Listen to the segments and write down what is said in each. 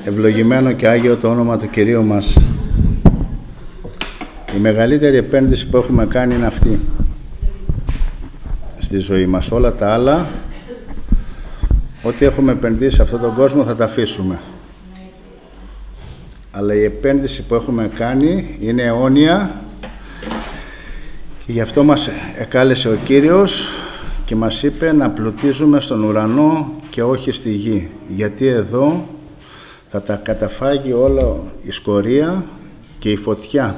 Ευλογημένο και Άγιο το όνομα του Κυρίου μας. Η μεγαλύτερη επένδυση που έχουμε κάνει είναι αυτή στη ζωή μας. Όλα τα άλλα, ό,τι έχουμε επενδύσει σε αυτόν τον κόσμο θα τα αφήσουμε. Αλλά η επένδυση που έχουμε κάνει είναι αιώνια και γι' αυτό μας εκάλεσε ο Κύριος και μας είπε να πλουτίζουμε στον ουρανό και όχι στη γη, γιατί εδώ θα τα καταφάγει όλο η σκορία και η φωτιά.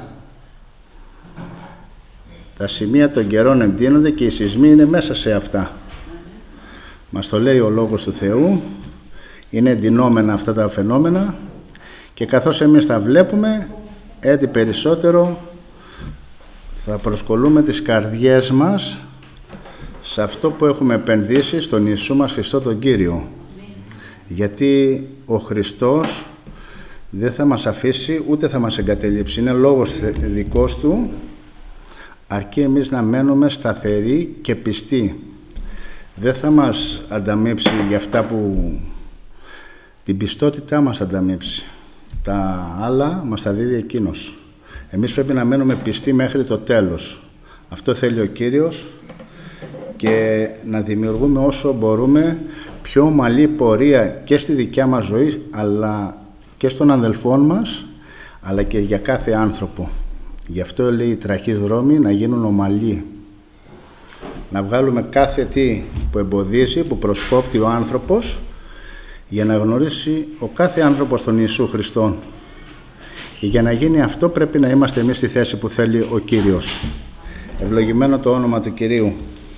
Τα σημεία των καιρών εντείνονται και οι σεισμοί είναι μέσα σε αυτά. Μας το λέει ο Λόγος του Θεού, είναι εντυνόμενα αυτά τα φαινόμενα και καθώς εμείς τα βλέπουμε, έτσι περισσότερο θα προσκολούμε τις καρδιές μας σε αυτό που έχουμε επενδύσει στον Ιησού μας Χριστό τον Κύριο. Γιατί ο Χριστός δεν θα μας αφήσει ούτε θα μας εγκαταλείψει. Είναι λόγος δικός Του, αρκεί εμείς να μένουμε σταθεροί και πιστοί. Δεν θα μας ανταμείψει για αυτά που την πιστότητά μας ανταμείψει. Τα άλλα μας τα δίδει Εκείνος. Εμείς πρέπει να μένουμε πιστοί μέχρι το τέλος. Αυτό θέλει ο Κύριος και να δημιουργούμε όσο μπορούμε πιο ομαλή πορεία και στη δικιά μας ζωή, αλλά και στον αδελφόν μας, αλλά και για κάθε άνθρωπο. Γι' αυτό λέει οι τραχείς δρόμοι να γίνουν ομαλοί. Να βγάλουμε κάθε τι που εμποδίζει, που προσκόπτει ο άνθρωπος, για να γνωρίσει ο κάθε άνθρωπος τον Ιησού Χριστόν. Και για να γίνει αυτό πρέπει να είμαστε εμείς στη θέση που θέλει ο Κύριος. Ευλογημένο το όνομα του Κυρίου.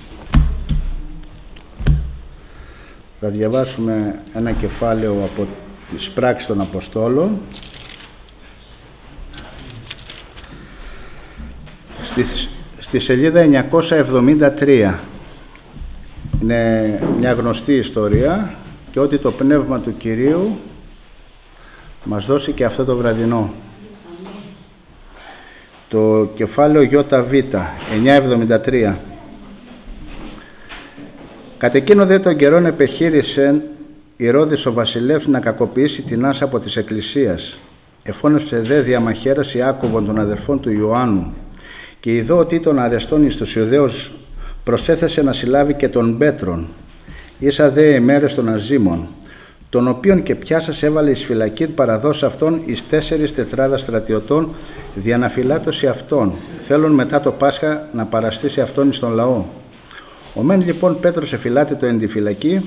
Θα διαβάσουμε ένα κεφάλαιο από τις πράξεις των Αποστόλων. Στη σελίδα 973. Είναι μια γνωστή ιστορία και ότι το Πνεύμα του Κυρίου μας δώσει και αυτό το βραδινό. Το κεφάλαιο ΙΒ, 973. Κατ' εκείνο δε τον καιρόν επεχείρησε Ηρώδης ο βασιλεύς να κακοποιήσει την άσα από της Εκκλησίας. Εφώνευσε δε διαμαχαίρας Ιάκωβον των αδερφών του Ιωάννου και ειδώ ότι τον αρεστών εις τους Ιουδαίους προσέθεσε να συλλάβει και τον Πέτρον. Ίσα δε ημέρες των Αζήμων, τον οποίον και πιάσας έβαλε εις φυλακήν παραδώσει αυτόν εις 4 τετράδας στρατιωτών δια να φυλάτωση αυτόν, θέλουν μετά το Πάσχα να παραστήσει αυτόν εις τον λαό. Ο μεν λοιπόν Πέτρος εφυλάτητο εν τη φυλακή,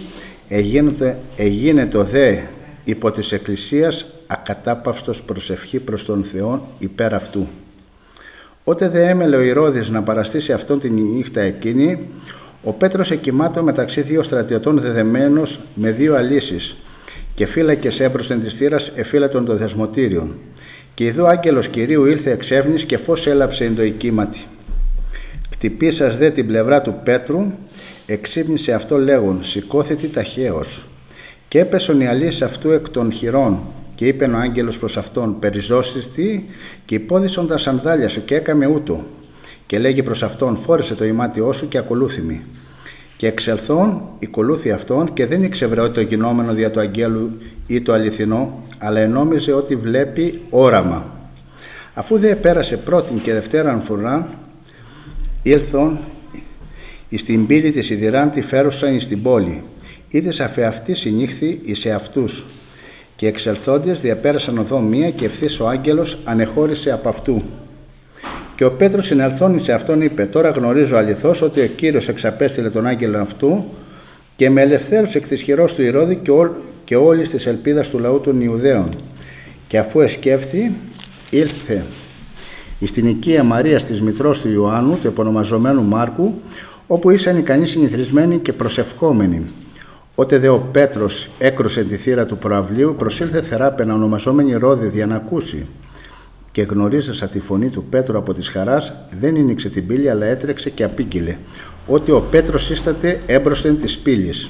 εγίνετο δε υπό της Εκκλησίας ακατάπαυστος προσευχή προς τον Θεόν υπέρ αυτού. Ότε δε έμελε ο Ηρώδης να παραστήσει αυτόν την νύχτα εκείνη, ο Πέτρος εκοιμάτω μεταξύ δύο στρατιωτών δεδεμένος με δύο αλύσεις και φύλακες έμπροσθεν της θύρας εφύλατον των δεσμοτήριων. Και ειδώ άγγελος Κυρίου ήλθε εξεύνης και φως έλαψε εν το οικίματι. Κτυπήσας δε την πλευρά του Πέτρου, εξύπνησε αυτό λέγον, σηκώθητη ταχαίως. Και έπεσον οι αλύσεις αυτού εκ των χειρών, και είπεν ο άγγελος προς αυτόν, περιζώσιστη και υπόδισον τα σανδάλια σου και έκαμε ούτω. Και λέγει προς αυτόν, φόρεσε το ημάτιό σου και ακολούθημη. Και εξελθών, ακολούθη αυτόν και δεν ήξερε ότι το γινόμενο δια του αγγέλου ή το αληθινό, αλλά ενόμιζε ότι βλέπει όραμα. Αφού δε πέρασε πρώτην και δευτέραν φουρνάν, ήλθον εις την πύλη της Ιδηράν τη φέρουσαν εις την πόλη. Είδες αφεαυτή συνήχθη εις εαυτούς. Και εξελθόντες διαπέρασαν οδό μία και ευθύς ο άγγελος ανεχώρησε από αυτού. Και ο Πέτρος συνελθόν σε αυτόν είπε, τώρα γνωρίζω αληθώς ότι ο Κύριος εξαπέστειλε τον άγγελο αυτού και με ελευθέρωσε εκ της χειρός του Ηρώδη και όλης της ελπίδας του λαού των Ιουδαίων. Και αφού εσκέφθη, ήλθε εις την οικία Μαρίας της μητρός του Ιωάννου, του επωνομαζομένου Μάρκου, όπου ήσαν ικανοί συνηθισμένοι και προσευχόμενοι. Ότε δε ο Πέτρος έκρουσε τη θύρα του προαυλίου, προσήλθε θεράπαινα ονομαζόμενη Ρώδη για να ακούσει. Και γνωρίζασα τη φωνή του Πέτρου από της χαράς, δεν ήνιξε την πύλη, αλλά έτρεξε και απήγγειλε, ότι ο Πέτρος σύσταται έμπροσθεν της πύλης.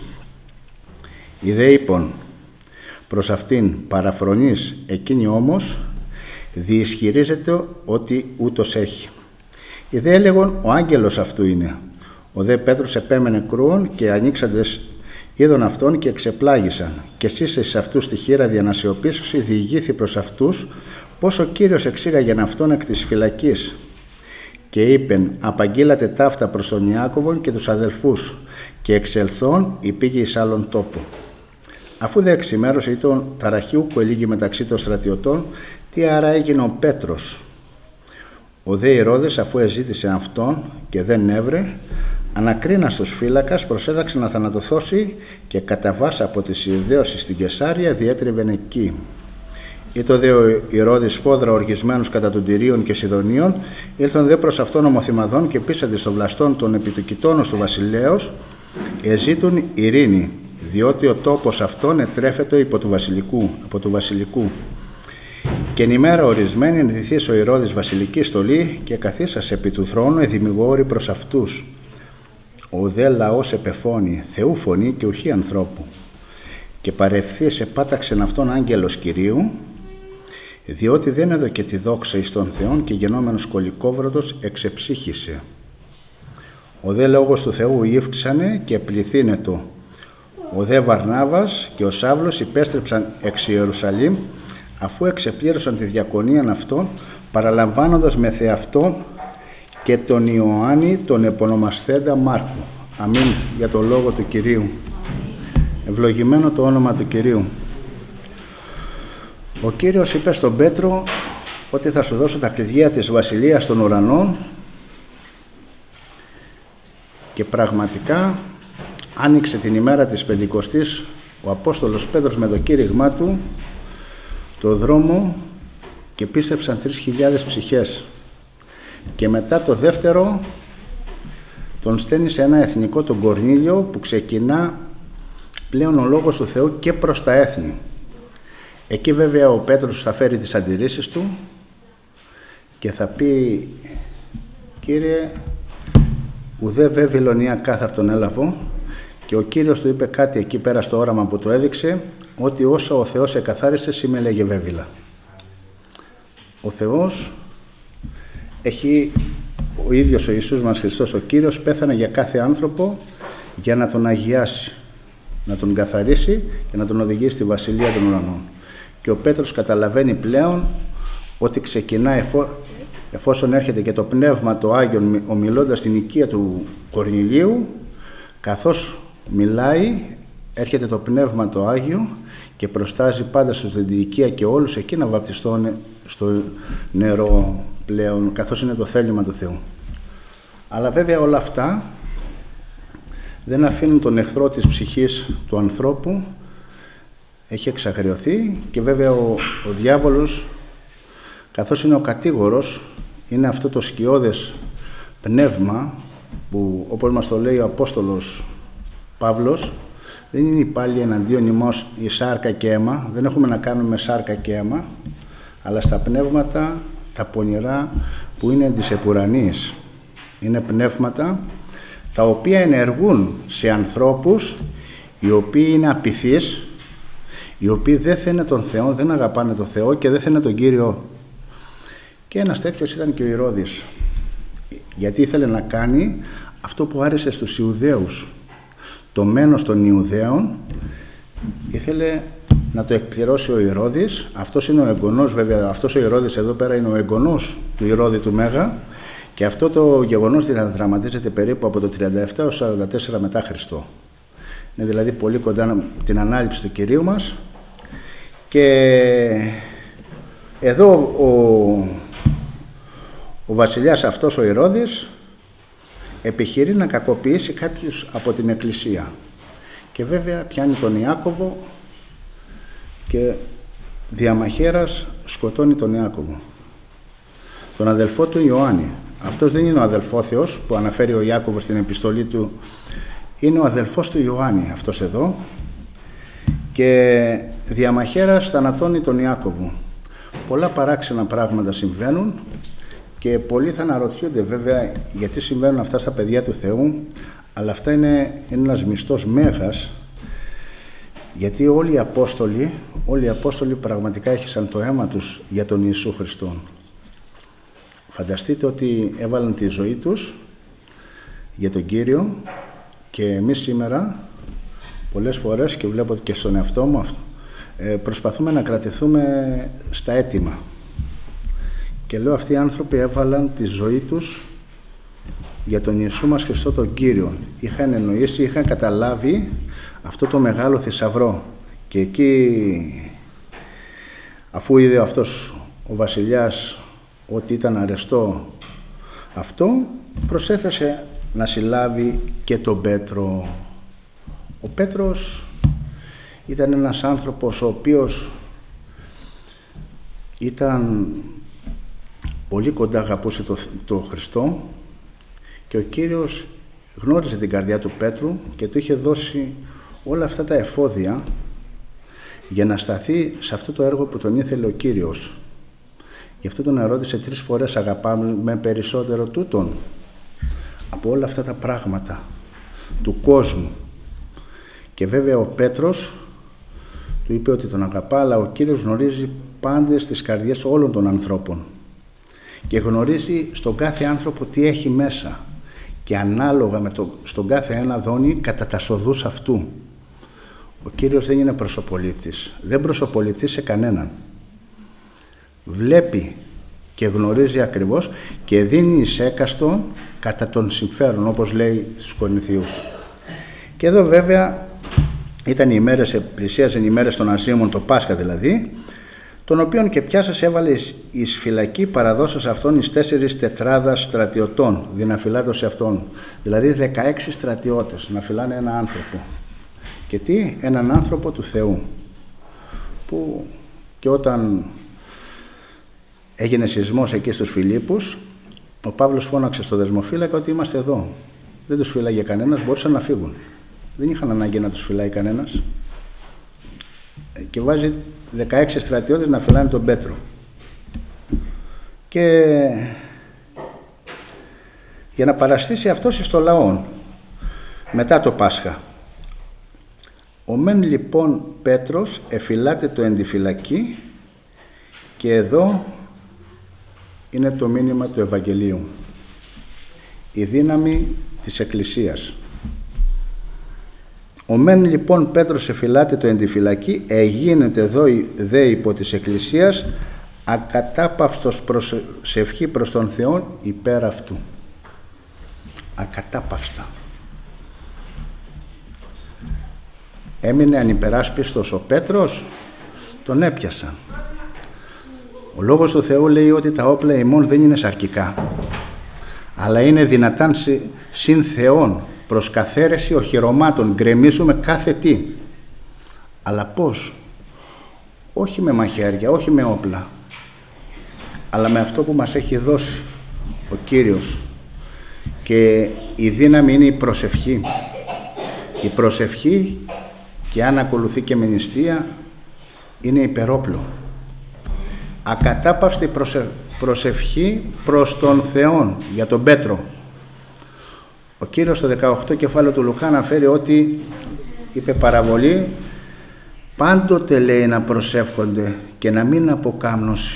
Ιδέ είπων προς αυτήν παραφρονής, εκείνη όμως διισχυρίζεται ότι ούτως έχει. Ιδέ έλεγον ο άγγελος αυτού είναι. Ο δε Πέτρος επέμενε κρούον και ανοίξαντες είδον αυτόν και εξεπλάγησαν, και εσείς εις αυτούς τη χείρα διανασιωπήσωση διηγήθη προς αυτούς πως ο Κύριος εξήγαγεν αυτόν εκ της φυλακής. Και είπεν, απαγγείλατε ταύτα προς τον Ιάκωβον και τους αδελφούς, και εξελθών υπήγε εις άλλον τόπο. Αφού δε εξημέρωσε ήταν ταραχίου που ελήγει μεταξύ των στρατιωτών, τι άρα έγινε ο Πέτρος. Ο δε Ηρώδης, αφού εζήτησε αυτόν και δεν έβρε, ανακρίνας τους φύλακας προσέδαξε να θανατωθώσει, και κατά βάσα από τις Ιουδαίους στην Καισάρια διέτριβεν εκεί. Ήτο δε ο Ηρώδης πόδρα οργισμένους κατά των Τυρίων και Σιδωνίων, ήλθον δε προς αυτόν ομοθυμαδών και πείσαντε στο βλαστόν των επιτοκιτώνων του βασιλέως, εζήτουν ειρήνη, διότι ο τόπος αυτόν ετρέφεται από του βασιλικού. Και εν ημέρα ορισμένη ενδυθείς ο Ηρώδης βασιλική στολή, και καθίσας επί του θρόνου εδημιγόρη προς αυτούς. Ο δε λαός επεφώνει, Θεού φωνή και ουχή ανθρώπου. Και παρευθύς επάταξεν αυτόν άγγελος Κυρίου, διότι δεν έδωκε τη δόξα εις τον Θεόν, και γενόμενος κολικόβροδος εξεψύχησε. Ο δε λόγος του Θεού ύφξανε και πληθύνετο. Ο δε Βαρνάβας και ο Σάβλος υπέστρεψαν εξ Ιερουσαλήμ, αφού εξεπλήρωσαν τη διακονίαν αυτών, παραλαμβάνοντας με θεαυτόν και τον Ιωάννη τον επωνομασθέντα Μάρκου. Αμήν για το λόγο του Κυρίου. Ευλογημένο το όνομα του Κυρίου. Ο Κύριος είπε στον Πέτρο ότι θα σου δώσω τα κλειδιά της βασιλείας των ουρανών, και πραγματικά άνοιξε την ημέρα της Πεντηκοστής ο Απόστολος Πέτρος με το κήρυγμά του το δρόμο, και πίστεψαν 3.000 ψυχές. Και μετά το δεύτερο τον στέλνει σε ένα εθνικό, τον Κορνήλιο, που ξεκινά πλέον ο λόγος του Θεού και προς τα έθνη. Εκεί βέβαια ο Πέτρος θα φέρει τις αντιρρήσεις του και θα πει, Κύριε, ουδέ Βεβυλωνία κάθαρτον έλαβω, και ο Κύριος του είπε κάτι εκεί πέρα στο όραμα που το έδειξε, ότι όσο ο Θεός εκαθάρισε, σήμε λέγε βέβυλα. Ο Θεός έχει, ο ίδιος ο Ιησούς μας Χριστός ο Κύριος πέθανε για κάθε άνθρωπο για να τον αγιάσει, να τον καθαρίσει και να τον οδηγήσει στη Βασιλεία των Ουρανών. Και ο Πέτρος καταλαβαίνει πλέον ότι ξεκινά, εφόσον έρχεται και το Πνεύμα το Άγιον ομιλώντας στην οικία του Κορνηλίου, καθώς μιλάει έρχεται το Πνεύμα το Άγιο και προστάζει πάντα στους Διδικία και όλους εκεί να βαπτιστούν στο νερό πλέον, καθώς είναι το θέλημα του Θεού. Αλλά βέβαια όλα αυτά δεν αφήνουν τον εχθρό της ψυχής του ανθρώπου, έχει εξαγριωθεί, και βέβαια ο διάβολος, καθώς είναι ο κατήγορος, είναι αυτό το σκιώδες πνεύμα που, όπως μας το λέει ο Απόστολος Παύλος, δεν είναι πάλι εναντίον ημός η σάρκα και αίμα, δεν έχουμε να κάνουμε με σάρκα και αίμα, αλλά στα πνεύματα τα πονηρά που είναι της επουρανής. Είναι πνεύματα τα οποία ενεργούν σε ανθρώπους οι οποίοι είναι απειθείς, οι οποίοι δεν θέλουν τον Θεό, δεν αγαπάνε τον Θεό και δεν θέλουν τον Κύριο. Και ένας τέτοιος ήταν και ο Ηρώδης, γιατί ήθελε να κάνει αυτό που άρεσε στους Ιουδαίους. Το μένος των Ιουδαίων ήθελε να το εκπληρώσει ο Ηρώδης. Αυτός είναι ο εγγονός, βέβαια, αυτός ο Ηρώδης εδώ πέρα είναι ο εγγονός του Ηρώδη του Μέγα, και αυτό το γεγονός δραματίζεται περίπου από το 37 έως 44 μετά Χριστό. Είναι δηλαδή πολύ κοντά την ανάληψη του Κυρίου μας. Και εδώ ο βασιλιάς αυτός ο Ηρώδης επιχειρεί να κακοποιήσει κάποιους από την Εκκλησία, και βέβαια πιάνει τον Ιάκωβο και διαμαχαίρας σκοτώνει τον Ιάκωβο, τον αδελφό του Ιωάννη. Αυτός δεν είναι ο αδελφόθεος που αναφέρει ο Ιάκωβος στην επιστολή του, είναι ο αδελφός του Ιωάννη αυτός εδώ, και διαμαχαίρας θανατώνει τον Ιάκωβο. Πολλά παράξενα πράγματα συμβαίνουν και πολλοί θα αναρωτιούνται βέβαια γιατί συμβαίνουν αυτά στα παιδιά του Θεού, αλλά αυτά είναι ένας μυστός μέγας, γιατί όλοι οι Απόστολοι πραγματικά έχησαν το αίμα τους για τον Ιησού Χριστό. Φανταστείτε ότι έβαλαν τη ζωή τους για τον Κύριο, και εμείς σήμερα πολλές φορές, και βλέπω και στον εαυτό μου αυτό, προσπαθούμε να κρατηθούμε στα έτοιμα. Και λέω, αυτοί οι άνθρωποι έβαλαν τη ζωή τους για τον Ιησού μας Χριστό τον Κύριο. Είχαν εννοήσει, είχαν καταλάβει αυτό το μεγάλο θησαυρό. Και εκεί, αφού είδε αυτός ο βασιλιάς ότι ήταν αρεστό αυτό, προσέθεσε να συλλάβει και τον Πέτρο. Ο Πέτρος ήταν ένας άνθρωπος ο οποίος ήταν πολύ κοντά, αγαπούσε το Χριστό, και ο Κύριος γνώριζε την καρδιά του Πέτρου και του είχε δώσει όλα αυτά τα εφόδια για να σταθεί σε αυτό το έργο που τον ήθελε ο Κύριος. Γι' αυτό τον ερώτησε 3 φορές, αγαπάμε περισσότερο τούτον από όλα αυτά τα πράγματα του κόσμου? Και βέβαια ο Πέτρος του είπε ότι τον αγαπά, αλλά ο Κύριος γνωρίζει πάντες τις καρδιές όλων των ανθρώπων και γνωρίζει στον κάθε άνθρωπο τι έχει μέσα, και ανάλογα στον κάθε ένα δώνει κατά τα σοδούς αυτού. Ο Κύριος δεν είναι προσωπολήπτης, δεν προσωποληπτεί σε κανέναν. Βλέπει και γνωρίζει ακριβώς και δίνει εις έκαστον κατά τον συμφέρον, όπως λέει στους Κορινθίους. Και εδώ βέβαια πλησίαζαν οι μέρες των Αζίμων, το Πάσχα δηλαδή, τον οποίον και πιάσας έβαλε εις φυλακή, παραδώσας αυτόν εις 4 τετράδας στρατιωτών, δυναφυλάτως αυτόν. Δηλαδή 16 στρατιώτες να φυλάνε έναν άνθρωπο. Και τι? Έναν άνθρωπο του Θεού. Που και όταν έγινε σεισμός εκεί στους Φιλίππους, ο Παύλος φώναξε στο δεσμοφύλακα ότι είμαστε εδώ. Δεν τους φύλαγε κανένας, μπορούσαν να φύγουν. Δεν είχαν ανάγκη να τους φυλάει κανένας. Και βάζει 16 στρατιώτες να φυλάνε τον Πέτρο. Και για να παραστήσει αυτός στο λαό μετά το Πάσχα. Ο μεν λοιπόν Πέτρος εφυλάται το ενδιφυλακή, και εδώ είναι το μήνυμα του Ευαγγελίου. Η δύναμη της Εκκλησίας. Ο μεν λοιπόν Πέτρος εφυλάται το ενδιφυλακή, εγίνεται δε υπό της Εκκλησίας ακατάπαυστος προσευχή προς τον Θεό υπέρ αυτού. Ακατάπαυστα. Έμεινε ανυπεράσπιστος ο Πέτρος, τον έπιασαν. Ο λόγος του Θεού λέει ότι τα όπλα ημών δεν είναι σαρκικά, αλλά είναι δυνατάν συν Θεών προς καθαίρεση οχυρωμάτων, γκρεμίζουμε κάθε τι. Αλλά πώς? Όχι με μαχαίρια, όχι με όπλα, αλλά με αυτό που μας έχει δώσει ο Κύριος. Και η δύναμη είναι η προσευχή. Η προσευχή, και αν ακολουθεί και με νηστεία, είναι υπερόπλο. Ακατάπαυστη προσευχή προς τον Θεό για τον Πέτρο. Ο Κύριος στο 18 κεφάλαιο του Λουκά αναφέρει ότι, είπε παραβολή, πάντοτε λέει να προσεύχονται και να μην αποκάμνωση.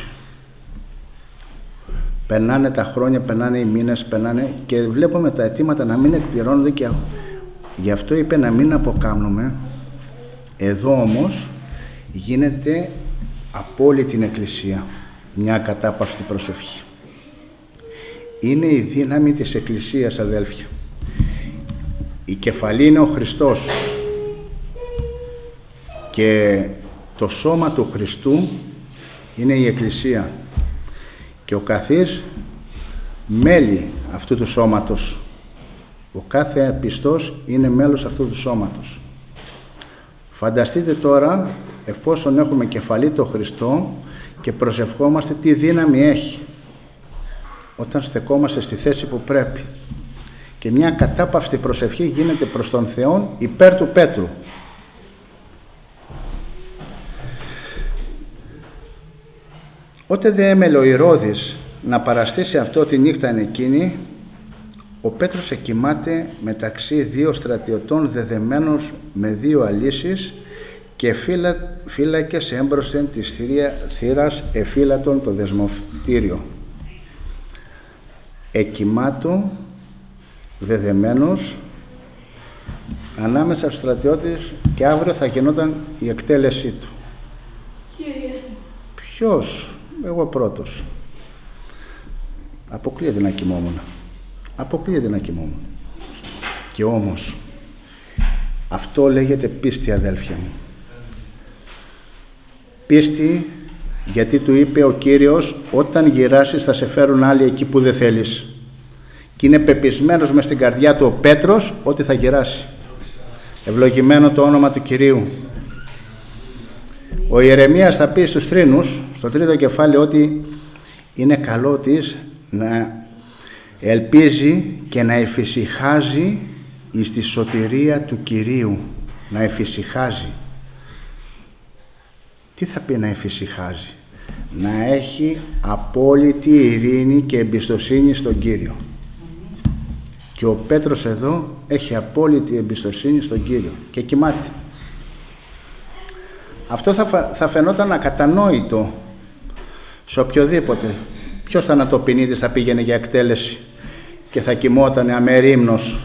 Περνάνε τα χρόνια, περνάνε οι μήνες, περνάνε και βλέπουμε τα αιτήματα να μην εκπληρώνονται, και γι' αυτό είπε να μην αποκάμνουμε. Εδώ όμως γίνεται από όλη την Εκκλησία μια ακατάπαυστη προσευχή. Είναι η δύναμη της Εκκλησίας, αδέλφια. Η κεφαλή είναι ο Χριστός και το σώμα του Χριστού είναι η Εκκλησία, και ο καθής μέλη αυτού του σώματος. Ο κάθε πιστός είναι μέλος αυτού του σώματος. Φανταστείτε τώρα, εφόσον έχουμε κεφαλή το Χριστό και προσευχόμαστε, τι δύναμη έχει όταν στεκόμαστε στη θέση που πρέπει. Και μια κατάπαυστη προσευχή γίνεται προς τον Θεό υπέρ του Πέτρου. Ότε δε έμελε ο Ηρώδης να παραστήσει αυτό τη νύχτα εκείνη, ο Πέτρος εκοιμάται μεταξύ 2 στρατιωτών δεδεμένος με 2 αλύσεις, και φύλακες έμπροσθεν της θύρας εφύλατον το δεσμευτήριο. Εκοιμάτω δεδεμένος ανάμεσα στους στρατιώτες και αύριο θα γινόταν η εκτέλεσή του. Κύριε. Ποιος? Εγώ πρώτος. Αποκλείεται να κοιμόμουν. Αποκλείεται να κοιμόμουν. Και όμως αυτό λέγεται πίστη, αδέλφια μου. Πίστη, γιατί του είπε ο Κύριος, όταν γυράσεις θα σε φέρουν άλλοι εκεί που δεν θέλεις. Και είναι πεπισμένος μες στην καρδιά του ο Πέτρος ότι θα γυράσει. Ευλογημένο το όνομα του Κυρίου. Ο Ιερεμίας θα πει στους θρήνους, στο 3ο κεφάλαιο, ότι είναι καλό της να ελπίζει και να εφησυχάζει εις τη σωτηρία του Κυρίου. Να εφησυχάζει. Τι θα πει να εφησυχάζει? Να έχει απόλυτη ειρήνη και εμπιστοσύνη στον Κύριο. Και ο Πέτρος εδώ έχει απόλυτη εμπιστοσύνη στον Κύριο και κοιμάται. Αυτό θα φαινόταν ακατανόητο σε οποιοδήποτε. Ποιος θανατοποιητής θα πήγαινε για εκτέλεση και θα κοιμότανε αμερίμνος?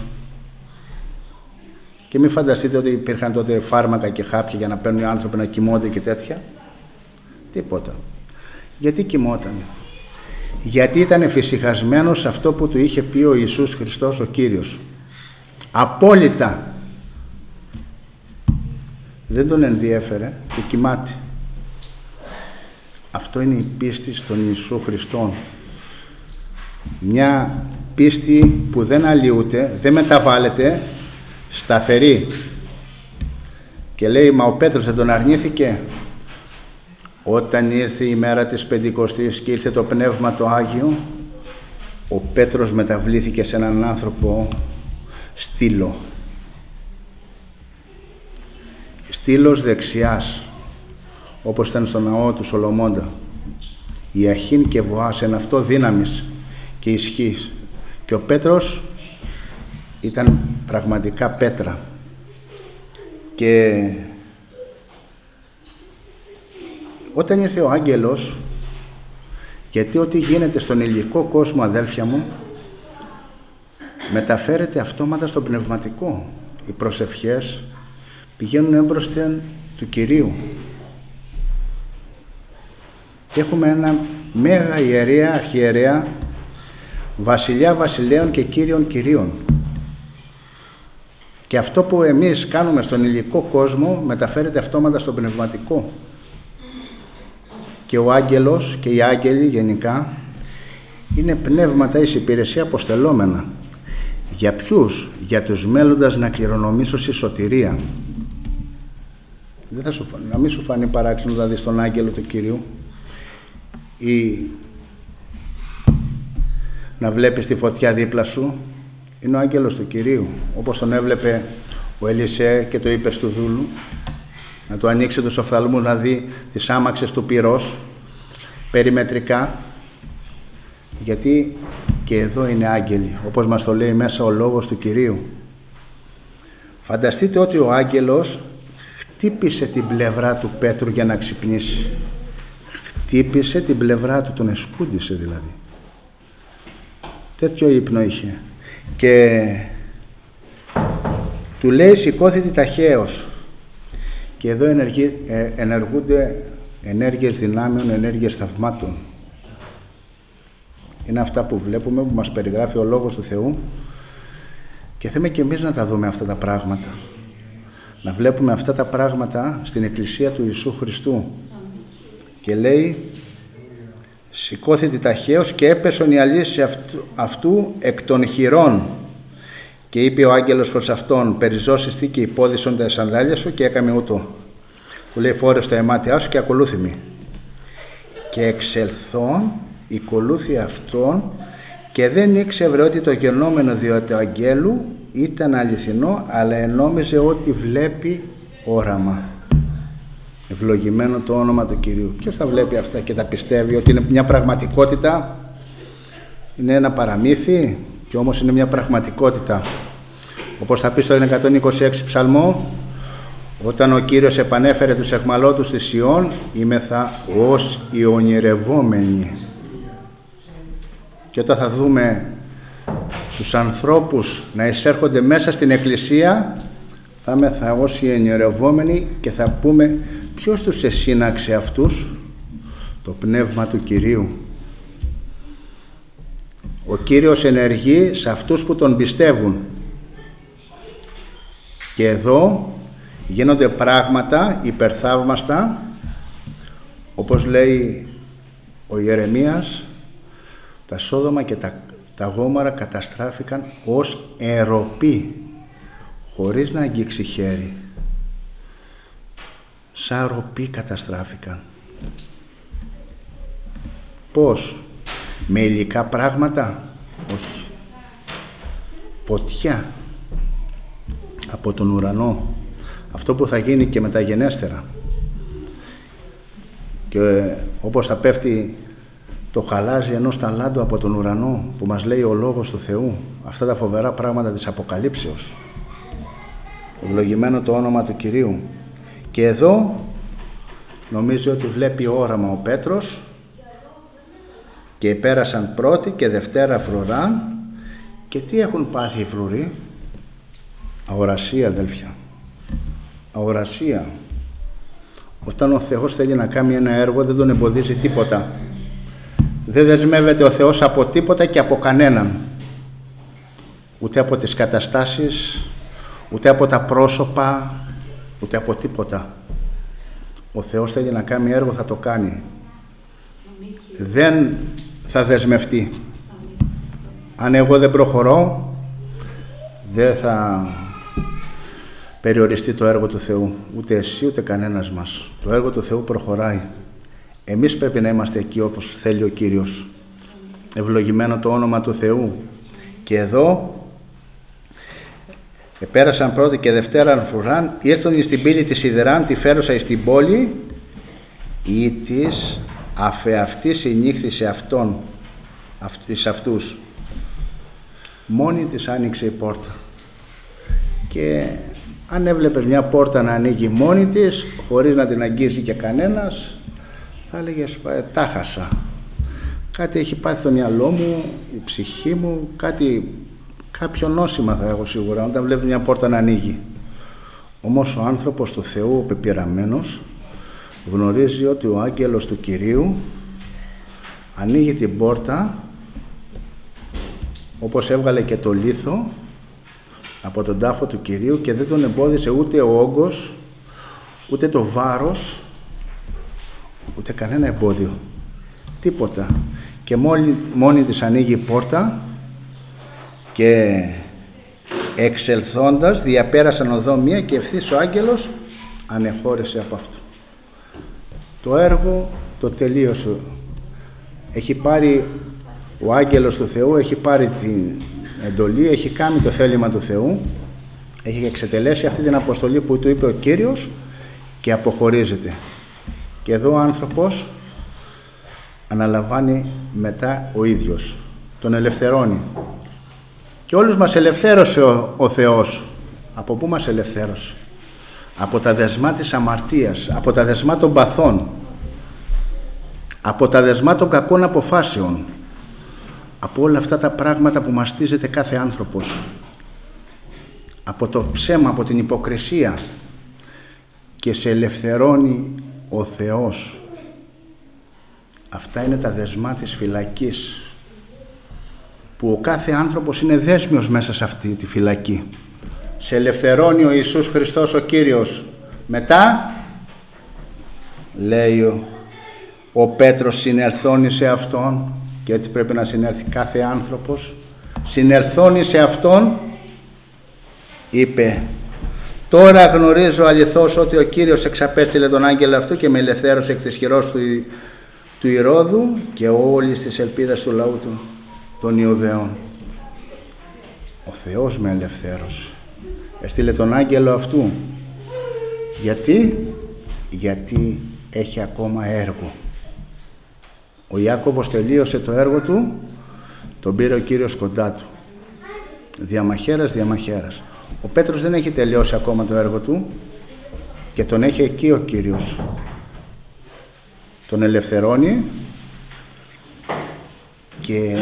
Και μην φανταστείτε ότι υπήρχαν τότε φάρμακα και χάπια για να παίρνουν οι άνθρωποι να κοιμώνται και τέτοια. Τίποτα. Γιατί κοιμότανε? Γιατί ήταν εφησυχασμένος σε αυτό που του είχε πει ο Ιησούς Χριστός ο Κύριος. Απόλυτα. Δεν τον ενδιέφερε και κοιμάται. Αυτό είναι η πίστη στον Ιησού Χριστόν. Μια πίστη που δεν αλλοιούται, δεν μεταβάλλεται, σταθερή. Και λέει, μα ο Πέτρος δεν τον αρνήθηκε? Όταν ήρθε η μέρα της Πεντηκοστής και ήρθε το Πνεύμα το Άγιο, ο Πέτρος μεταβλήθηκε σε έναν άνθρωπο στήλο. Στήλος δεξιάς, όπως ήταν στο ναό του Σολομώντα. Η Αχίν και Βοάς, εν αυτό δύναμης και ισχύς. Και ο Πέτρος ήταν πραγματικά πέτρα. Και όταν ήρθε ο άγγελος, γιατί ό,τι γίνεται στον υλικό κόσμο, αδέλφια μου, μεταφέρεται αυτόματα στο πνευματικό. Οι προσευχές πηγαίνουν έμπροσθεν του Κυρίου. Και έχουμε ένα μέγα ιερέα, αρχιερέα, βασιλιά βασιλέων και κύριων κυρίων. Και αυτό που εμείς κάνουμε στον υλικό κόσμο μεταφέρεται αυτόματα στον πνευματικό. Και ο άγγελος και οι άγγελοι γενικά είναι πνεύματα εις υπηρεσία αποστελόμενα. Για ποιους? Για τους μέλλοντας να κληρονομήσω στη σωτηρία. Δεν θα να μην σου φανεί παράξενο να δεις τον άγγελο του Κυρίου ή να βλέπεις τη φωτιά δίπλα σου. Είναι ο άγγελος του Κυρίου, όπως τον έβλεπε ο Ελισέ και το είπε του δούλου να του ανοίξει τους οφθαλμούς να δει τις άμαξες του πυρός περιμετρικά, γιατί και εδώ είναι άγγελοι, όπως μας το λέει μέσα ο λόγος του Κυρίου. Φανταστείτε ότι ο άγγελος χτύπησε την πλευρά του Πέτρου για να ξυπνήσει. Χτύπησε την πλευρά του, τον εσκούντισε δηλαδή. Τέτοιο ύπνο είχε. Και του λέει σηκώθητη ταχαίως. Και εδώ ενεργούνται ενέργειες δυνάμεων, ενέργειες θαυμάτων. Είναι αυτά που βλέπουμε, που μας περιγράφει ο Λόγος του Θεού, και θέλουμε και εμείς να τα δούμε αυτά τα πράγματα. Να βλέπουμε αυτά τα πράγματα στην Εκκλησία του Ιησού Χριστού. Και λέει σηκώθητη ταχαίως και έπεσον η αλήθεια αυτού εκ των χειρών. Και είπε ο άγγελος προς αυτόν, περιζώσεις τι και υπόδισον τα σανδάλια σου, και έκαμε ούτω. Του λέει φόρες τα αιμάτια σου και ακολούθη μη. Και εξελθών ακολούθη αυτόν, και δεν ήξερε ότι το γενόμενο διότι του αγγέλου ήταν αληθινό, αλλά ενόμιζε ότι βλέπει όραμα. Ευλογημένο το όνομα του Κυρίου. Ποιος τα βλέπει αυτά και τα πιστεύει ότι είναι μια πραγματικότητα? Είναι ένα παραμύθι και όμως είναι μια πραγματικότητα. Όπως θα πει στο 126 ψαλμό, όταν ο Κύριος επανέφερε τους αιχμαλώτους στη Σιών, είμεθα ως οι ονειρευόμενοι. Και όταν θα δούμε τους ανθρώπους να εισέρχονται μέσα στην Εκκλησία, θα είμαστε όσοι ενιωρευόμενοι και θα πούμε ποιος τους εσύναξε αυτούς? Το Πνεύμα του Κυρίου. Ο Κύριος ενεργεί σε αυτούς που τον πιστεύουν. Και εδώ γίνονται πράγματα υπερθαύμαστα, όπως λέει ο Ιερεμίας, τα Σόδομα και τα Γόμορα καταστράφηκαν ως εροπή, χωρίς να αγγίξει χέρι. Σαν ροπή καταστράφηκαν. Πώς? Με υλικά πράγματα? Όχι. Φωτιά από τον ουρανό. Αυτό που θα γίνει και μεταγενέστερα. Και όπως θα πέφτει το χαλάζι ενός ταλάντου από τον ουρανό, που μας λέει ο Λόγος του Θεού, αυτά τα φοβερά πράγματα της Αποκαλύψεως. Ευλογημένο το όνομα του Κυρίου. Και εδώ νομίζω ότι βλέπει όραμα ο Πέτρος, και πέρασαν πρώτη και δευτέρα φρουράν. Και τι έχουν πάθει οι φρουροί? Αορασία, αδέλφια. Αορασία. Όταν ο Θεός θέλει να κάνει ένα έργο, δεν τον εμποδίζει τίποτα. Δεν δεσμεύεται ο Θεός από τίποτα και από κανέναν. Ούτε από τις καταστάσεις, ούτε από τα πρόσωπα, ούτε από τίποτα. Ο Θεός θέλει να κάνει έργο, θα το κάνει. Δεν θα δεσμευτεί. Αν εγώ δεν προχωρώ, δεν θα περιοριστεί το έργο του Θεού. Ούτε εσύ, ούτε κανένας μας. Το έργο του Θεού προχωράει. Εμείς πρέπει να είμαστε εκεί όπως θέλει ο Κύριος. Ευλογημένο το όνομα του Θεού. Και εδώ πέρασαν πρώτη και δευτέρα φρουράν, ήρθαν εις την πύλη της Ιδεράν, τη φέρουσα εις την πόλη, ή της αφεαυτή συνήχθησε αυτόν, εις αυτούς. Μόνη της άνοιξε η πόρτα. Και αν έβλεπες μια πόρτα να ανοίγει μόνη της, χωρίς να την αγγίζει και κανένας, θα έλεγες τα χάσα. Κάτι έχει πάθει στο μυαλό μου, η ψυχή μου, κάποιο νόσημα θα έχω σίγουρα όταν βλέπει μια πόρτα να ανοίγει. Όμως ο άνθρωπος του Θεού, ο πεπειραμένος, γνωρίζει ότι ο άγγελος του Κυρίου ανοίγει την πόρτα, όπως έβγαλε και το λίθο από τον τάφο του Κυρίου, και δεν τον εμπόδισε ούτε ο όγκος, ούτε το βάρος, ούτε κανένα εμπόδιο, τίποτα. Και μόνη της ανοίγει η πόρτα, και εξελθόντας διαπέρασαν οδό μία, και ευθύς ο άγγελος ανεχώρησε από αυτό. Το έργο το τελείωσε. Έχει πάρει ο άγγελος του Θεού, έχει πάρει την εντολή, έχει κάνει το θέλημα του Θεού, έχει εξετελέσει αυτή την αποστολή που του είπε ο Κύριος, και αποχωρίζεται. Και εδώ ο άνθρωπος αναλαμβάνει μετά ο ίδιος, τον ελευθερώνει. Και όλους μας ελευθέρωσε ο Θεός. Από πού μας ελευθέρωσε? Από τα δεσμά της αμαρτίας, από τα δεσμά των παθών, από τα δεσμά των κακών αποφάσεων, από όλα αυτά τα πράγματα που μαστίζεται κάθε άνθρωπος, από το ψέμα, από την υποκρισία, και σε ελευθερώνει ο Θεός. Αυτά είναι τα δεσμά της φυλακής, που ο κάθε άνθρωπος είναι δέσμιος μέσα σε αυτή τη φυλακή. Σε ελευθερώνει ο Ιησούς Χριστός ο Κύριος. Μετά λέει ο Πέτρος, συνελθώνει σε Αυτόν, και έτσι πρέπει να συνέλθει κάθε άνθρωπος. Συνελθώνει σε Αυτόν, είπε, τώρα γνωρίζω αληθώς ότι ο Κύριος εξαπέστειλε τον άγγελο αυτού και με ελευθέρωσε εκ της χειρός του Ηρώδου και όλης της ελπίδας του λαού του των Ιουδαίων. Ο Θεός με ελευθέρωσε. Έστειλε τον άγγελο αυτού. Γιατί έχει ακόμα έργο. Ο Ιάκωβος τελείωσε το έργο του, τον πήρε ο Κύριος κοντά του. Διαμαχέρας. Ο Πέτρος δεν έχει τελειώσει ακόμα το έργο του και τον έχει εκεί ο Κύριος. Τον ελευθερώνει, και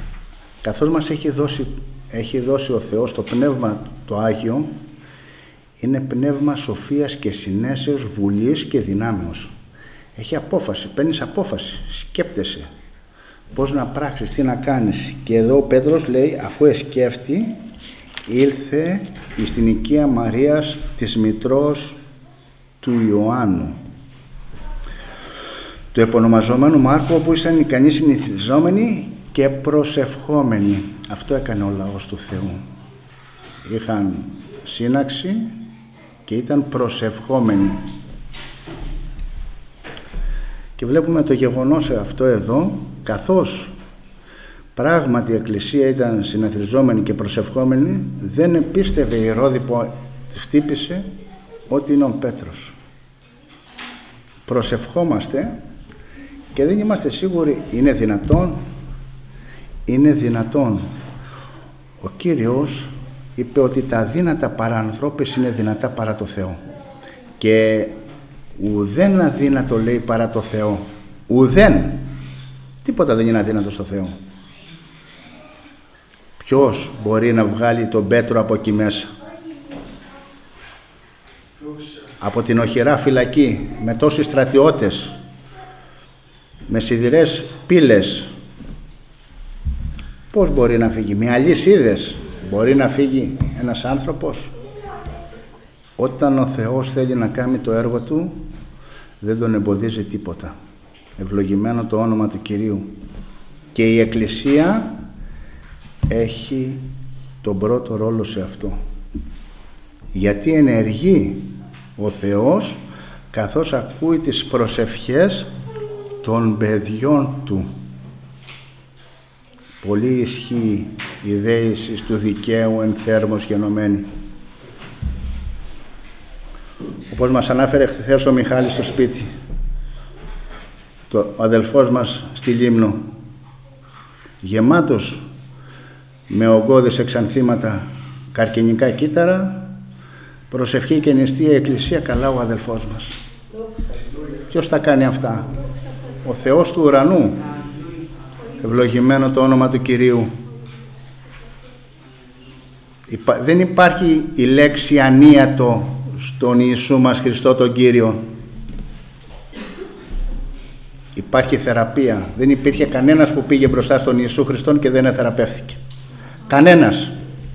καθώς μας έχει δώσει ο Θεός το Πνεύμα το Άγιο, Είναι πνεύμα σοφίας και συνέσεως, βουλής και δυνάμεως. Έχει απόφαση, παίρνεις απόφαση, σκέπτεσαι πώς να πράξεις, τι να κάνεις. Και εδώ ο Πέτρος λέει, αφού εσκέφτη, ήλθε εις την οικία Μαρίας της μητρός του Ιωάννου, του επωνομαζόμενου Μάρκου, όπου ήσαν ικανοί συνηθιζόμενοι και προσευχόμενοι. Αυτό έκανε ο λαός του Θεού. Είχαν σύναξη και ήταν προσευχόμενοι. Και βλέπουμε το γεγονός αυτό εδώ, καθώς πράγματι η Εκκλησία ήταν συναθριζόμενη και προσευχόμενη, δεν επίστευε η Ηρώδη που χτύπησε ότι είναι ο Πέτρος. Προσευχόμαστε και δεν είμαστε σίγουροι, είναι δυνατόν. Είναι δυνατόν. Ο Κύριος είπε ότι τα δύνατα παρά ανθρώπες είναι δυνατά παρά το Θεό. Και ουδέν αδύνατο, λέει, παρά το Θεό. Ουδέν. Τίποτα δεν είναι αδύνατο στο Θεό. Ποιος μπορεί να βγάλει τον Πέτρο από εκεί μέσα? Από την οχυρά φυλακή, με τόσοι στρατιώτες, με σιδηρές πύλες. Πώς μπορεί να φύγει? Με αλυσίδες μπορεί να φύγει ένας άνθρωπος? Όταν ο Θεός θέλει να κάνει το έργο Του, δεν τον εμποδίζει τίποτα. Ευλογημένο το όνομα του Κυρίου. Και η Εκκλησία έχει τον πρώτο ρόλο σε αυτό. Γιατί ενεργεί ο Θεός καθώς ακούει τις προσευχές των παιδιών Του. Πολύ ισχύει η δέησης του δικαίου εν θέρμος γενομένη. Όπως μας ανάφερε χθες ο Μιχάλης στο σπίτι, ο αδελφός μας στη Λίμνο, γεμάτος με ογκώδες εξανθήματα, καρκινικά κύτταρα, προσευχή και νηστεία, εκκλησία, καλά ο αδελφός μας. Ποιος τα κάνει αυτά? Ο Θεός του ουρανού. Ευλογημένο το όνομα του Κυρίου. Δεν υπάρχει η λέξη ανίατο στον Ιησού μας Χριστό τον Κύριο. Υπάρχει θεραπεία. Δεν υπήρχε κανένας που πήγε μπροστά στον Ιησού Χριστόν και δεν εθεραπεύθηκε. Κανένας.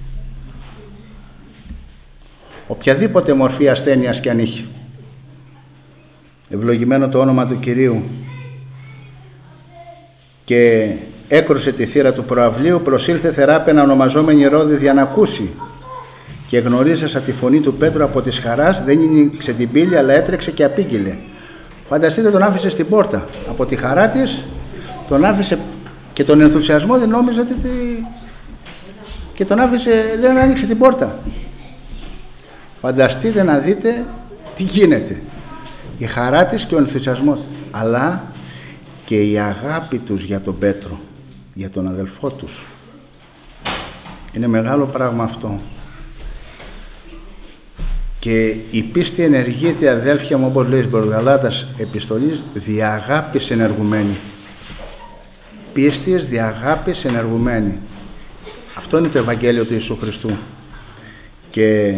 Οποιαδήποτε μορφή ασθένειας και αν είχε. Ευλογημένο το όνομα του Κυρίου. Και έκρουσε τη θύρα του προαυλίου, προσήλθε θεράπαινα ονομαζόμενη Ηρώδη για να ακούσει. Και γνωρίζασα τη φωνή του Πέτρου από της χαράς, δεν άνοιξε την πύλη, αλλά έτρεξε και απήγγειλε. Φανταστείτε, τον άφησε στην πόρτα. Από τη χαρά της τον άφησε και τον ενθουσιασμό, δεν νόμιζε ότι... και τον άφησε, δεν άνοιξε την πόρτα. Φανταστείτε να δείτε τι γίνεται. Η χαρά της και ο ενθουσιασμός, αλλά και η αγάπη τους για τον Πέτρο, για τον αδελφό τους. Είναι μεγάλο πράγμα αυτό. Και η πίστη ενεργείται, αδέλφια μου, όπως λέει προς Γαλάτας επιστολής, δια αγάπης ενεργουμένη. Πίστης δια αγάπης ενεργουμένη. Αυτό είναι το Ευαγγέλιο του Ιησού Χριστού. Και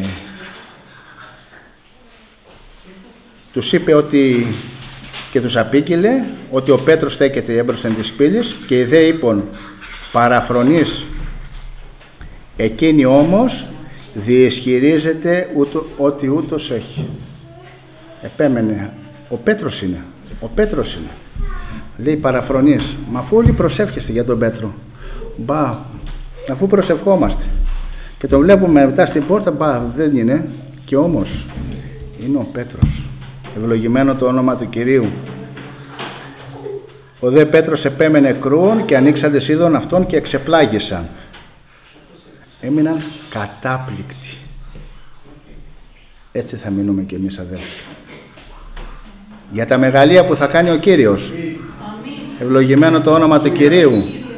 τους είπε ότι, και τους απήγγειλε ότι ο Πέτρος στέκεται έμπροσθεν της πύλης και οι δε είπων παραφρονείς, εκείνη όμως διεσχυρίζεται ότι ούτως έχει. Επέμενε, ο Πέτρος είναι, ο Πέτρος είναι. Λέει παραφρονείς, μα αφού όλοι προσεύχεστε για τον Πέτρο, μπα, αφού προσευχόμαστε και τον βλέπουμε μετά στην πόρτα, μπα, δεν είναι, και όμως είναι ο Πέτρος. Ευλογημένο το όνομα του Κυρίου. Ο δε Πέτρος επέμενε κρούων και ανοίξαντες είδων αυτών και εξεπλάγησαν. Έμειναν κατάπληκτοι. Έτσι θα μείνουμε κι εμείς, αδέλφοι, για τα μεγαλεία που θα κάνει ο Κύριος. Ευλογημένο το όνομα του Κυρίου.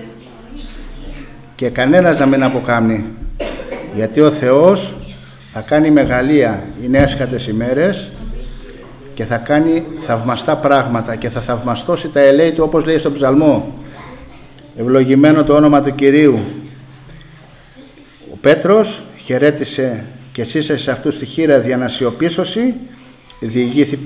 Και κανένας να μην αποκάμνει, γιατί ο Θεός θα κάνει μεγαλεία είναι έσχατες ημέρες και θα κάνει θαυμαστά πράγματα και θα θαυμαστώσει τα ελέη του, όπως λέει στον Ψαλμό. Ευλογημένο το όνομα του Κυρίου. Ο Πέτρος χαιρέτησε και εσείς σε αυτούς τη χείρα διανασιωπήσωση, διηγήθη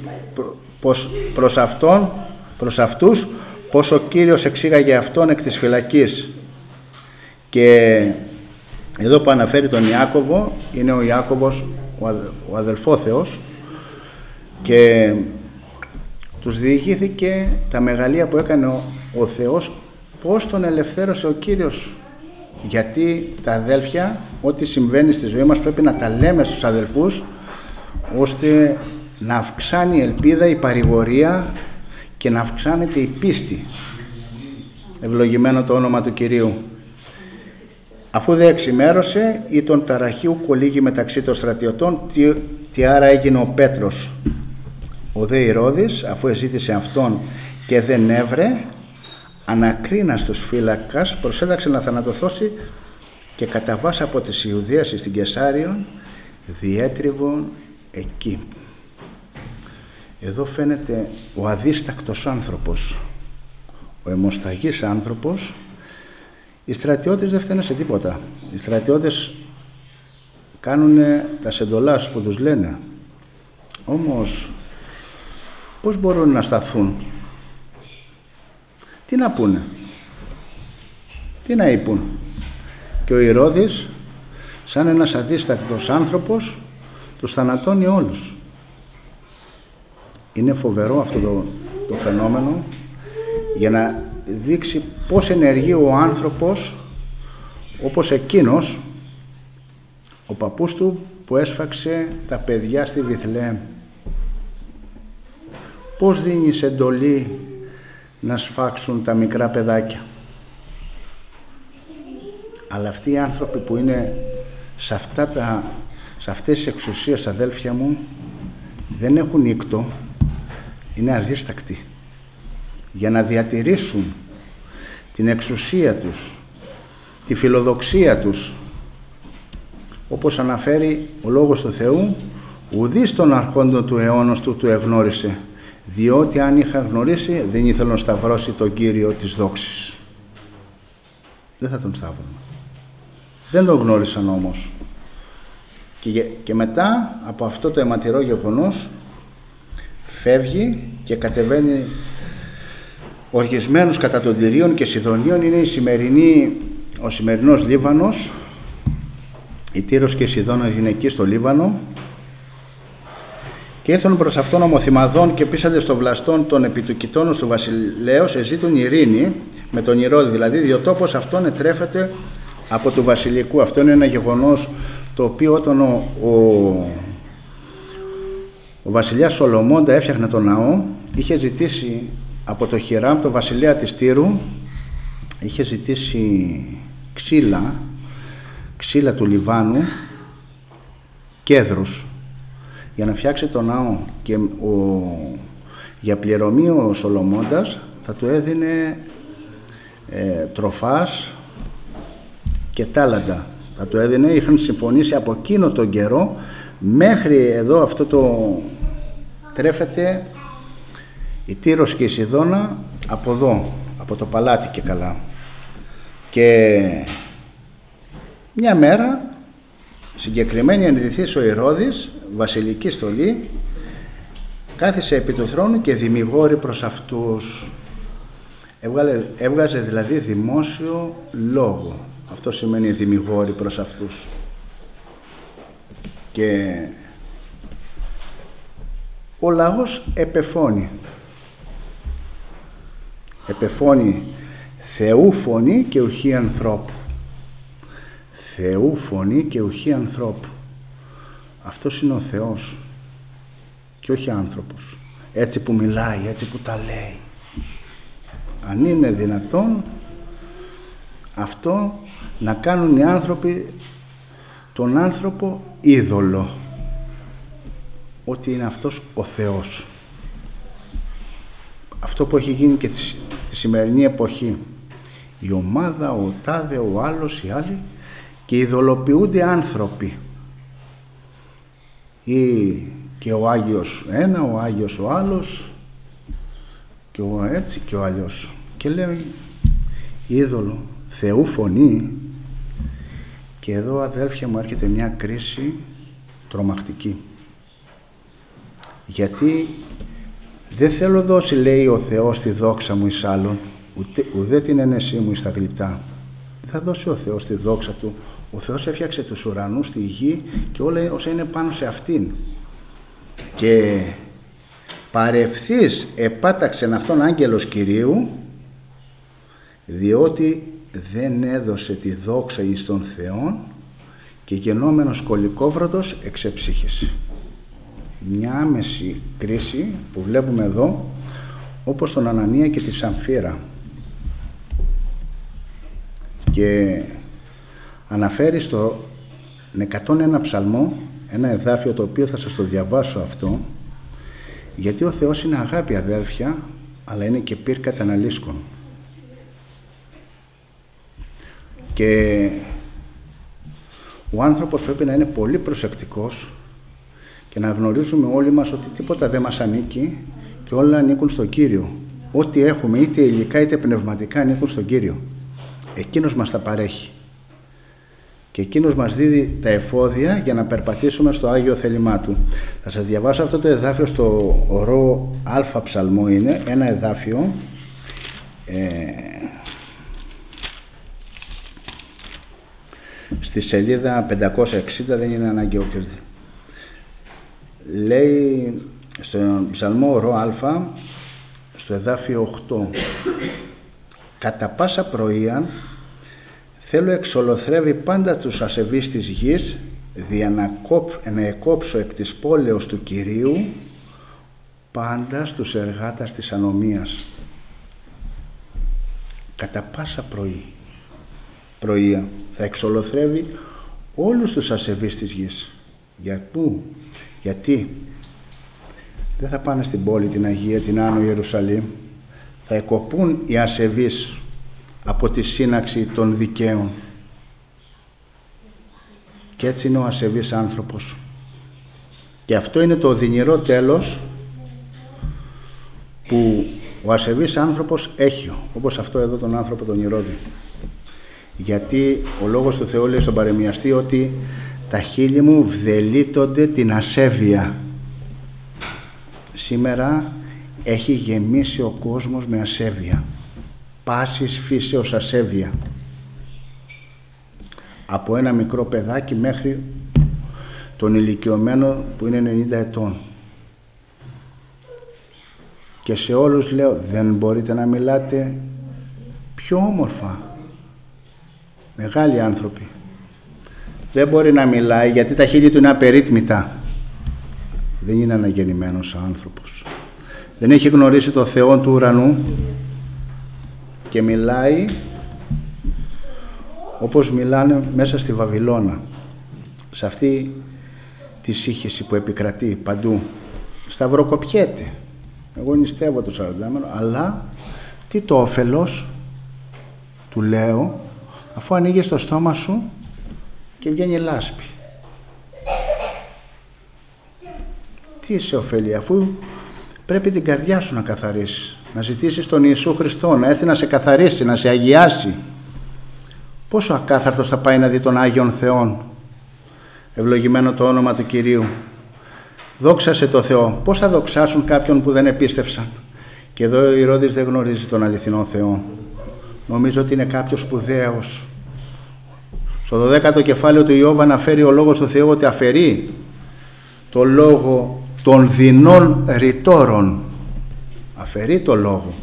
προς αυτούς πως ο Κύριος εξήγαγε αυτόν εκ της φυλακής. Και εδώ που αναφέρει τον Ιάκωβο, είναι ο Ιάκωβος ο αδελφόθεος, και τους διηγήθηκε τα μεγαλεία που έκανε ο Θεός, πώς τον ελευθέρωσε ο Κύριος. Γιατί τα αδέλφια, ό,τι συμβαίνει στη ζωή μας πρέπει να τα λέμε στους αδελφούς, ώστε να αυξάνει η ελπίδα, η παρηγορία και να αυξάνεται η πίστη. Ευλογημένο το όνομα του Κυρίου. Αφού δε εξημέρωσε, ή τον ταραχίου κολύγει μεταξύ των στρατιωτών, τι άρα έγινε ο Πέτρος. Ο δε Ηρώδης, αφού εζήτησε αυτόν και δεν έβρε, ανακρίνας τους φύλακας, προσέταξε να θανατωθώσει και κατά βάση από της Ιουδαίας στην Καισάριον διέτριβον εκεί. Εδώ φαίνεται ο αδίστακτος άνθρωπος, ο αιμοσταγής άνθρωπος. Οι στρατιώτες δεν φταίνε σε τίποτα. Οι στρατιώτες κάνουν τα σεντολάς που τους λένε. Όμως πώς μπορούν να σταθούν? Τι να πούνε? Τι να είπουν? Και ο Ηρώδης, σαν ένας αδίστακτος άνθρωπος, τους θανατώνει όλους. Είναι φοβερό αυτό το φαινόμενο, για να δείξει πώς ενεργεί ο άνθρωπος, όπως εκείνος ο παππούς του που έσφαξε τα παιδιά στη Βιθλεέμ. Πώς δίνεις εντολή να σφάξουν τα μικρά παιδάκια? Αλλά αυτοί οι άνθρωποι που είναι σε αυτές τις εξουσίες, αδέλφια μου, δεν έχουν ήκτο, είναι αδίστακτοι. Για να διατηρήσουν την εξουσία τους, τη φιλοδοξία τους, όπως αναφέρει ο Λόγος του Θεού, ουδείς των αρχόντων του αιώνος του εγνώρισε, διότι αν είχα γνωρίσει δεν ήθελα να σταυρώσει τον Κύριο της δόξης. Δεν θα τον σταύρωνε. Δεν τον γνώρισαν όμως. Και μετά από αυτό το αιματηρό γεγονός φεύγει και κατεβαίνει οργισμένους κατά των Τυρίων και Σιδωνίων. Είναι ο σημερινός Λίβανος. Η Τύρος και η Σιδώνα είναι εκεί στο Λίβανο. Και ήρθαν προς αυτόν ομοθυμαδών και πείσαντε στο βλαστόν των επιτουκητώνων του βασιλέως, εζήτουν ειρήνη με τον Ηρώδη, δηλαδή διότι τόπος αυτόν ετρέφεται από του βασιλικού. Αυτό είναι ένα γεγονός το οποίο όταν ο βασιλιάς Σολομώντα έφτιαχνε τον ναό, είχε ζητήσει από το Χιράμ, το βασιλέα της Τύρου, είχε ζητήσει ξύλα του Λιβάνου, κέδρους, για να φτιάξει τον ναό, και για πληρωμή ο Σολομώντας θα του έδινε τροφάς και τάλαντα. Θα του έδινε, είχαν συμφωνήσει από εκείνο τον καιρό μέχρι εδώ. Αυτό το τρέφεται η Τύρος και η Σιδώνα από εδώ, από το παλάτι και καλά. Και μια μέρα συγκεκριμένη ενδυθείς ο Ηρώδης, βασιλική στολή, κάθισε επί του θρόνου και δημιγόρη προς αυτούς. Έβγαζε δηλαδή δημόσιο λόγο. Αυτό σημαίνει δημιγόρη προς αυτούς. Και ο λαός επεφώνει. Επεφώνει Θεού φωνή και ουχή ανθρώπου. Θεού φωνή και ουχή ανθρώπου. Αυτός είναι ο Θεός και όχι άνθρωπος. Έτσι που μιλάει, έτσι που τα λέει. Αν είναι δυνατόν αυτό να κάνουν οι άνθρωποι τον άνθρωπο είδωλο, ότι είναι αυτός ο Θεός. Αυτό που έχει γίνει και τη σημερινή εποχή. Η ομάδα, ο τάδε, ο άλλος, οι άλλοι, και ειδωλοποιούνται άνθρωποι. Ή και ο Άγιος ένα, ο Άγιος ο άλλος, και ο έτσι και ο αλλιώς. Και λέει είδωλο, Θεού φωνή. Και εδώ, αδέλφια μου, έρχεται μια κρίση τρομακτική. Γιατί δεν θέλω δώσει, λέει ο Θεός, τη δόξα μου εις άλλον, ουδέ την ένεσή μου εις τα γλυπτά. Δεν θα δώσει ο Θεός τη δόξα του. Ο Θεός έφτιαξε τους ουρανούς, τη γη και όλα όσα είναι πάνω σε αυτήν. Και παρευθύς επάταξεν αυτόν άγγελος Κυρίου, διότι δεν έδωσε τη δόξα εις τον Θεόν και γενόμενος κολικόβρωτος εξεψύχησε. Μια άμεση κρίση που βλέπουμε εδώ, όπως τον Ανανία και τη Σαμφίρα. Και αναφέρει στο 101 ψαλμό ένα εδάφιο, το οποίο θα σας το διαβάσω αυτό, γιατί ο Θεός είναι αγάπη, αδέρφια, αλλά είναι και πύρ καταναλύσκων. Και ο άνθρωπος πρέπει να είναι πολύ προσεκτικός και να γνωρίζουμε όλοι μας ότι τίποτα δεν μας ανήκει και όλα ανήκουν στον Κύριο. Ό,τι έχουμε, είτε υλικά είτε πνευματικά, ανήκουν στον Κύριο. Εκείνος μας τα παρέχει και εκείνος μας δίδει τα εφόδια για να περπατήσουμε στο Άγιο θέλημά Του. Θα σας διαβάσω αυτό το εδάφιο στο ορό Α ψαλμό, είναι ένα εδάφιο στη σελίδα 560, δεν είναι ανάγκη όποιος. Λέει στον ψαλμό ορό Α, στο εδάφιο 8, κατά πάσα πρωία θέλω εξολοθρεύει πάντα τους ασεβείς της γης, δια να εκόψω εκ της πόλεως του Κυρίου πάντα στους εργάτας της ανομίας. Κατά πάσα πρωία θα εξολοθρεύει όλους τους ασεβείς της γης. Για πού? Γιατί δεν θα πάνε στην πόλη την Αγία, την Άνω Ιερουσαλήμ. Θα εκοπούν οι ασεβείς από τη σύναξη των δικαίων. Και έτσι είναι ο ασεβής άνθρωπος. Και αυτό είναι το οδυνηρό τέλος που ο ασεβής άνθρωπος έχει, όπως αυτό εδώ τον άνθρωπο τον Ηρώδη. Γιατί ο λόγος του Θεού λέει στον παρεμιαστή ότι τα χείλη μου βδελίτονται την ασέβεια. Σήμερα έχει γεμίσει ο κόσμος με ασέβεια. Πάσης φύσεως ασέβεια. Από ένα μικρό παιδάκι μέχρι τον ηλικιωμένο που είναι 90 ετών. Και σε όλους λέω, δεν μπορείτε να μιλάτε πιο όμορφα. Μεγάλοι άνθρωποι. Δεν μπορεί να μιλάει γιατί τα χείλη του είναι απερίτμητα. Δεν είναι αναγεννημένος άνθρωπος. Δεν έχει γνωρίσει το Θεό του ουρανού και μιλάει όπως μιλάνε μέσα στη Βαβυλώνα, σε αυτή τη σύγχυση που επικρατεί παντού. Σταυροκοπιέται. Εγώ νηστεύω το 40, αλλά τι το όφελος, του λέω, αφού ανοίγεις το στόμα σου και βγαίνει λάσπη. Τι σε ωφελεί, αφού πρέπει την καρδιά σου να καθαρίσεις, να ζητήσεις τον Ιησού Χριστό, να έρθει να σε καθαρίσει, να σε αγιάσει. Πόσο ακάθαρτος θα πάει να δει τον Άγιον Θεόν. Ευλογημένο το όνομα του Κυρίου. Δόξασε το Θεό. Πώς θα δοξάσουν κάποιον που δεν επίστευσαν? Και εδώ ο Ηρώδης δεν γνωρίζει τον αληθινό Θεό. Νομίζω ότι είναι κάποιος σπουδαίος. Στο 12ο κεφάλαιο του Ιώβ αναφέρει ο λόγος του Θεού ότι αφαιρεί το λόγο των δεινών ρητόρων. Αφαιρεί το λόγο.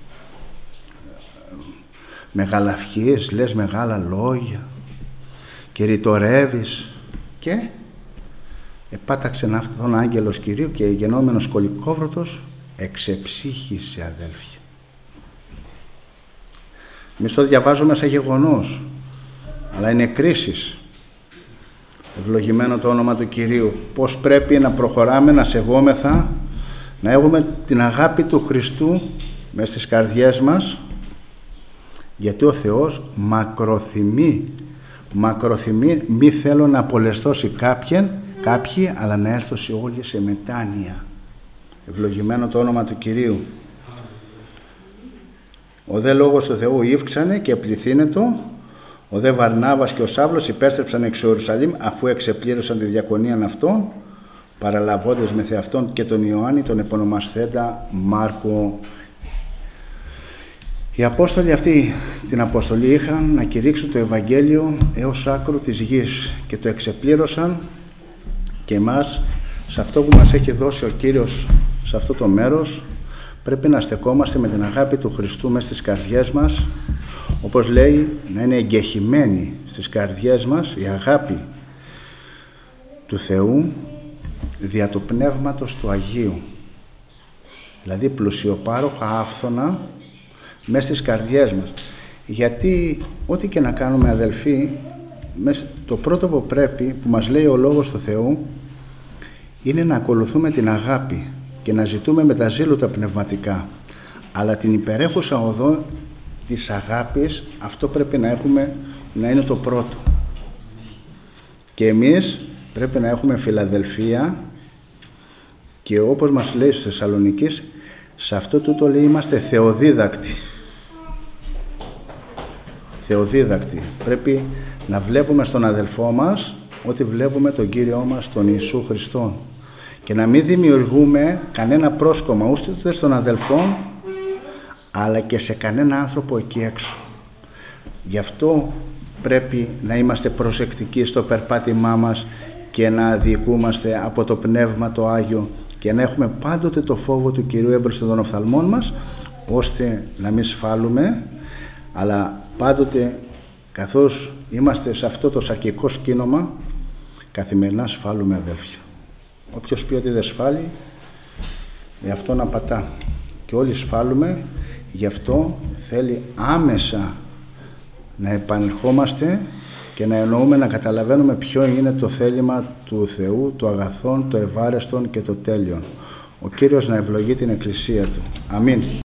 Μεγαλαυχείς, λες μεγάλα λόγια και ρητορεύεις, και επάταξεν αυτόν άγγελος Κυρίου και γενόμενος κολικόβρωτος εξεψύχησε, αδέλφια. Εμείς το διαβάζουμε σαν γεγονός, αλλά είναι κρίσεις. Ευλογημένο το όνομα του Κυρίου. Πώς πρέπει να προχωράμε, να σεβόμεθα, να έχουμε την αγάπη του Χριστού μες στις καρδιές μας, γιατί ο Θεός μακροθυμεί, μη θέλω να απολεστώσει κάποιοι, αλλά να έρθω σε όλοι σε μετάνοια. Ευλογημένο το όνομα του Κυρίου. Ο δε λόγος του Θεού ύφξανε και πληθύνετο, Ο δε Βαρνάβας και ο Σαύλος υπέστρεψαν εξ Ιερουσαλήμ αφού εξεπλήρωσαν τη διακονίαν αυτών, παραλαβώντας με θεαυτόν και τον Ιωάννη τον επωνομασθέντα Μάρκο. Οι Απόστολοι αυτοί την αποστολή είχαν να κηρύξουν το Ευαγγέλιο έως άκρου της γης και το εξεπλήρωσαν, και εμάς σε αυτό που μας έχει δώσει ο Κύριος σε αυτό το μέρος πρέπει να στεκόμαστε με την αγάπη του Χριστού μες στις καρδιές μας, όπως λέει, να είναι εγκεχημένη στις καρδιές μας η αγάπη του Θεού δια του Πνεύματος του Αγίου, δηλαδή πλουσιοπάροχα άφθονα μες στις καρδιές μας. Γιατί ό,τι και να κάνουμε, αδελφοί, το πρώτο που πρέπει, που μας λέει ο Λόγος του Θεού, είναι να ακολουθούμε την αγάπη και να ζητούμε με τα ζήλου τα πνευματικά, αλλά την υπερέχουσα οδό της αγάπης, αυτό πρέπει να έχουμε, να είναι το πρώτο. Και εμείς πρέπει να έχουμε φιλαδελφία, και όπως μας λέει στους Θεσσαλονικείς, σε αυτό τούτο λέει είμαστε θεοδίδακτοι. Θεοδίδακτοι. Πρέπει να βλέπουμε στον αδελφό μας ότι βλέπουμε τον Κύριό μας, τον Ιησού Χριστό, και να μην δημιουργούμε κανένα πρόσκομα ούτε στον αδελφό αλλά και σε κανένα άνθρωπο εκεί έξω. Γι' αυτό πρέπει να είμαστε προσεκτικοί στο περπάτημά μας και να διοικούμαστε από το Πνεύμα το Άγιο και να έχουμε πάντοτε το φόβο του Κυρίου έμπροσθεν των οφθαλμών μας, ώστε να μην σφάλουμε, αλλά πάντοτε καθώς είμαστε σε αυτό το σακικό σκήνομα, καθημερινά σφάλουμε, αδέλφια. Όποιος πει ότι δεν σφάλει, αυτό να πατά. Και όλοι σφάλουμε, γι' αυτό θέλει άμεσα να επανερχόμαστε και να εννοούμε, να καταλαβαίνουμε ποιο είναι το θέλημα του Θεού, το αγαθόν, το ευάρεστον και το τέλειον. Ο Κύριος να ευλογεί την Εκκλησία Του. Αμήν.